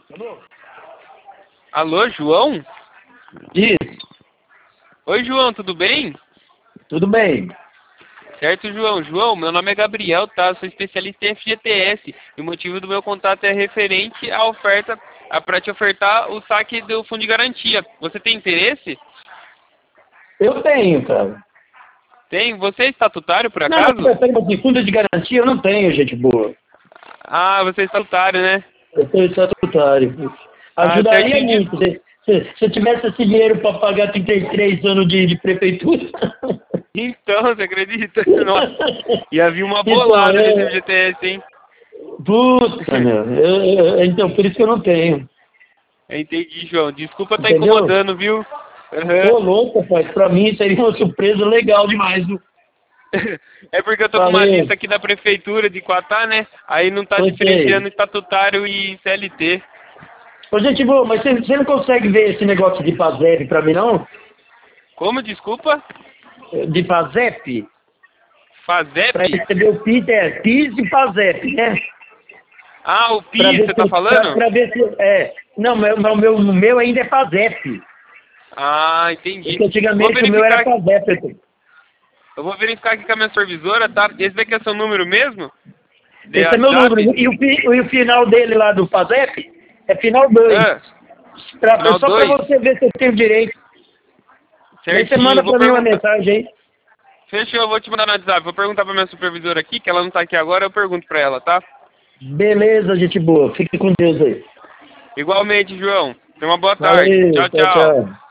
Alô? Alô, João? Isso, Oi, João, tudo bem? tudo bem. Certo, João. João, meu nome é Gabriel, tá? Sou especialista em FGTS e o motivo do meu contato é referente à oferta, para te ofertar o saque do fundo de garantia. Você tem interesse? Eu tenho, cara. Tem? Você é estatutário, por Não, acaso? de fundo de garantia eu não tenho, gente boa. Ah, você é estatutário, né? Eu sou estatutário. Ah, Ajudaria certinho, muito se eu tivesse esse dinheiro para pagar 33 anos de prefeitura. Então, você acredita? Nossa, ia vir uma Então, bolada nesse FGTS, hein? puta, meu. Então, por isso que eu não tenho. Eu entendi, João. Desculpa estar Entendeu? incomodando, viu? Aham. Ô, louco, rapaz. Pra mim seria uma surpresa legal demais, viu? É porque eu tô com uma Valeu. lista aqui da prefeitura de Quatá, né? Aí não tá Gostei. diferenciando estatutário e CLT. Ô, gente boa, mas você não consegue ver esse negócio de PASEP pra mim, não? Como, desculpa? De PASEP? Pra FASEP? receber o PIS, PIS e PASEP, né? Ah, o Pra PIS, ver você tá se, pra, falando? pra ver se, não, o meu ainda é PASEP. Ah, entendi. Porque Vou antigamente o meu era verificar, PASEP. eu vou verificar aqui com a minha supervisora, tá? Esse daqui é seu número mesmo? De Esse é meu número. WhatsApp? E o final dele lá do PASEP é final 2. Ah, final Só pra 2. você ver se eu tenho direito. Daí você Certinho, manda eu vou pra mim uma perguntar. mensagem aí. Fechou, eu vou te mandar no WhatsApp. Vou perguntar pra minha supervisora aqui, que ela não tá aqui agora, eu pergunto pra ela, tá? Beleza, gente boa. Fique com Deus aí. Igualmente, João. Tenha uma boa tarde. Valeu, Tchau, tchau, tchau. tchau.